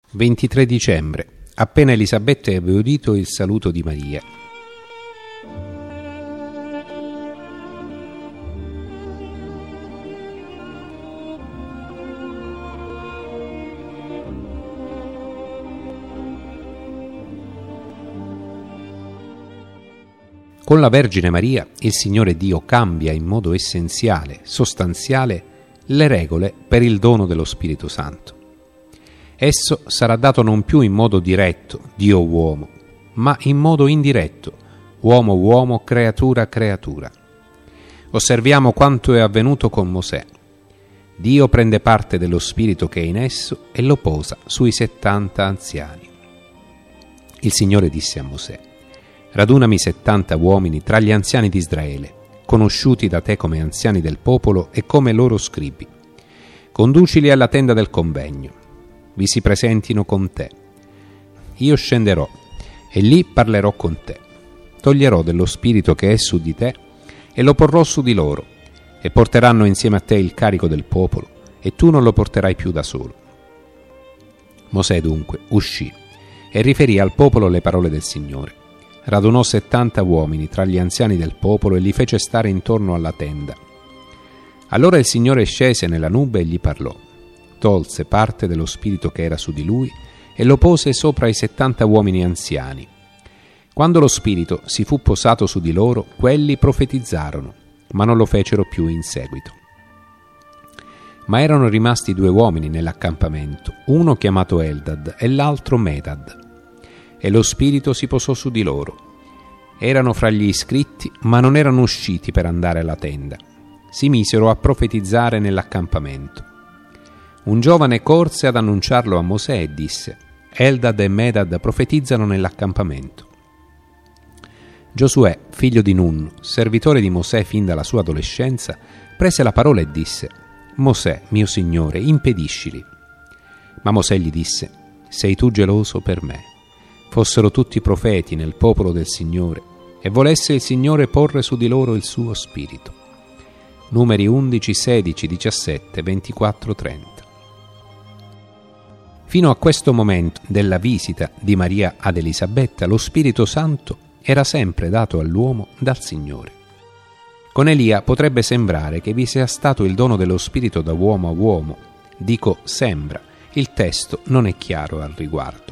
23 dicembre. Appena Elisabetta ebbe udito il saluto di Maria. Con la Vergine Maria il Signore Dio cambia in modo essenziale, sostanziale, le regole per il dono dello Spirito Santo. Esso sarà dato non più in modo diretto, Dio-uomo, ma in modo indiretto, uomo-uomo, creatura-creatura. Osserviamo quanto è avvenuto con Mosè. Dio prende parte dello Spirito che è in esso e lo posa sui 70 anziani. Il Signore disse a Mosè: radunami 70 uomini tra gli anziani di Israele, conosciuti da te come anziani del popolo e come loro scribi. Conducili alla tenda del convegno. Vi si presentino con te. Io scenderò e lì parlerò con te. Toglierò dello spirito che è su di te e lo porrò su di loro, e porteranno insieme a te il carico del popolo, e tu non lo porterai più da solo. Mosè dunque uscì e riferì al popolo le parole del Signore. Radunò 70 uomini tra gli anziani del popolo e li fece stare intorno alla tenda. Allora il Signore scese nella nube e gli parlò. Tolse parte dello spirito che era su di lui e lo pose sopra i 70 uomini anziani. Quando lo spirito si fu posato su di loro, quelli profetizzarono, ma non lo fecero più in seguito. Ma erano rimasti 2 uomini nell'accampamento, uno chiamato Eldad e l'altro Medad. E lo spirito si posò su di loro. Erano fra gli iscritti, ma non erano usciti per andare alla tenda. Si misero a profetizzare nell'accampamento. Un giovane corse ad annunciarlo a Mosè e disse: Eldad e Medad profetizzano nell'accampamento. Giosuè, figlio di Nun, servitore di Mosè fin dalla sua adolescenza, prese la parola e disse: Mosè, mio signore, impediscili. Ma Mosè gli disse: sei tu geloso per me? Fossero tutti profeti nel popolo del Signore, e volesse il Signore porre su di loro il suo spirito. Numeri 11, 16, 17, 24, 30. Fino a questo momento della visita di Maria ad Elisabetta, lo Spirito Santo era sempre dato all'uomo dal Signore. Con Elia potrebbe sembrare che vi sia stato il dono dello Spirito da uomo a uomo. Dico sembra, il testo non è chiaro al riguardo.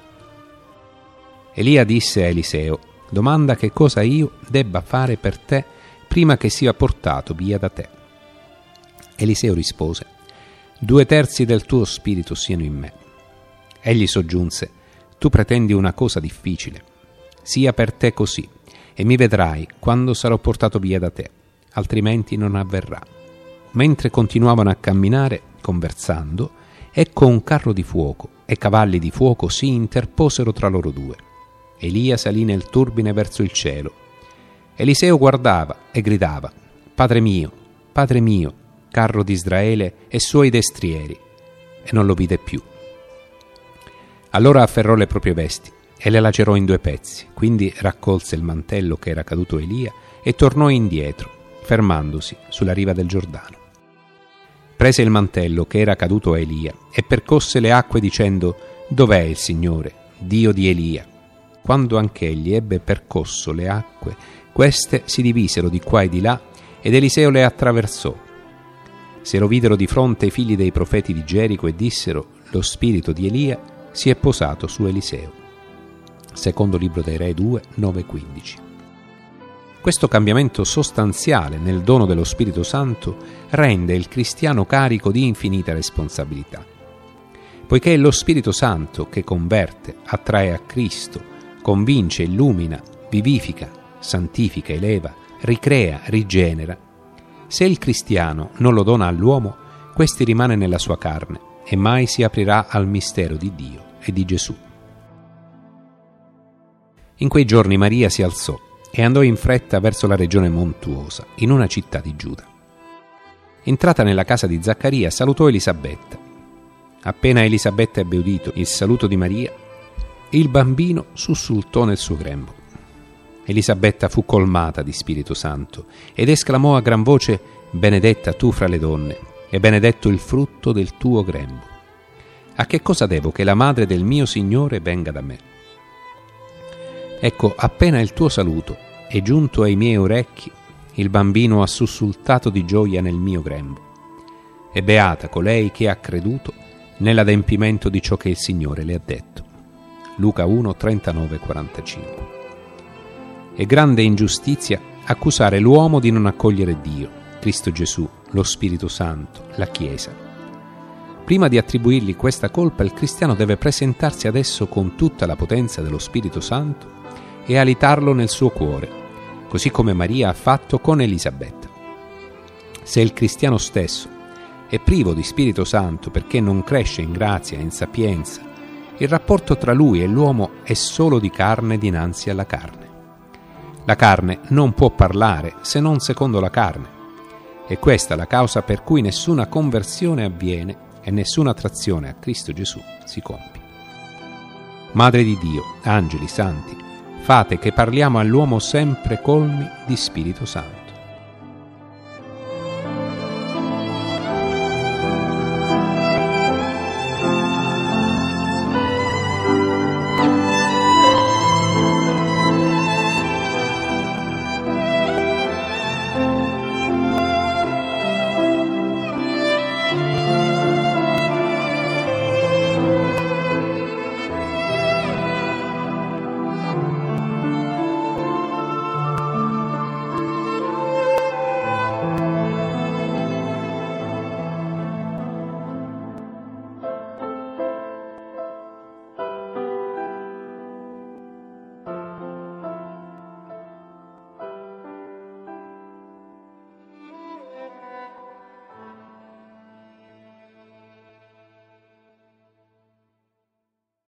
Elia disse a Eliseo: domanda che cosa io debba fare per te prima che sia portato via da te. Eliseo rispose: 2/3 del tuo spirito siano in me. Egli soggiunse: tu pretendi una cosa difficile. Sia per te così, e mi vedrai quando sarò portato via da te, altrimenti non avverrà. Mentre continuavano a camminare, conversando, ecco un carro di fuoco e cavalli di fuoco si interposero tra loro due. Elia salì nel turbine verso il cielo. Eliseo guardava e gridava: Padre mio, carro di Israele e suoi destrieri, e non lo vide più. Allora afferrò le proprie vesti e le lacerò in 2 pezzi, quindi raccolse il mantello che era caduto a Elia e tornò indietro, fermandosi sulla riva del Giordano. Prese il mantello che era caduto a Elia e percosse le acque dicendo: dov'è il Signore, Dio di Elia? Quando anch'egli ebbe percosso le acque, queste si divisero di qua e di là, ed Eliseo le attraversò. Se lo videro di fronte i figli dei profeti di Gerico e dissero: lo spirito di Elia si è posato su Eliseo. Secondo libro dei Re 2, 9-15. Questo cambiamento sostanziale nel dono dello Spirito Santo rende il cristiano carico di infinita responsabilità. Poiché è lo Spirito Santo che converte, attrae a Cristo, convince, illumina, vivifica, santifica, eleva, ricrea, rigenera. Se il cristiano non lo dona all'uomo, questi rimane nella sua carne e mai si aprirà al mistero di Dio e di Gesù. In quei giorni Maria si alzò e andò in fretta verso la regione montuosa, in una città di Giuda. Entrata nella casa di Zaccaria, salutò Elisabetta. Appena Elisabetta ebbe udito il saluto di Maria, il bambino sussultò nel suo grembo. Elisabetta fu colmata di Spirito Santo ed esclamò a gran voce: benedetta tu fra le donne e benedetto il frutto del tuo grembo. A che cosa devo che la madre del mio Signore venga da me? Ecco, appena il tuo saluto è giunto ai miei orecchi, il bambino ha sussultato di gioia nel mio grembo. E beata colei che ha creduto nell'adempimento di ciò che il Signore le ha detto. Luca 1, 39-45. È grande ingiustizia accusare l'uomo di non accogliere Dio, Cristo Gesù, lo Spirito Santo, la Chiesa. Prima di attribuirgli questa colpa, il cristiano deve presentarsi ad esso con tutta la potenza dello Spirito Santo e alitarlo nel suo cuore, così come Maria ha fatto con Elisabetta. Se il cristiano stesso è privo di Spirito Santo perché non cresce in grazia e in sapienza, il rapporto tra lui e l'uomo è solo di carne dinanzi alla carne. La carne non può parlare se non secondo la carne. E questa è la causa per cui nessuna conversione avviene e nessuna attrazione a Cristo Gesù si compie. Madre di Dio, angeli santi, fate che parliamo all'uomo sempre colmi di Spirito Santo.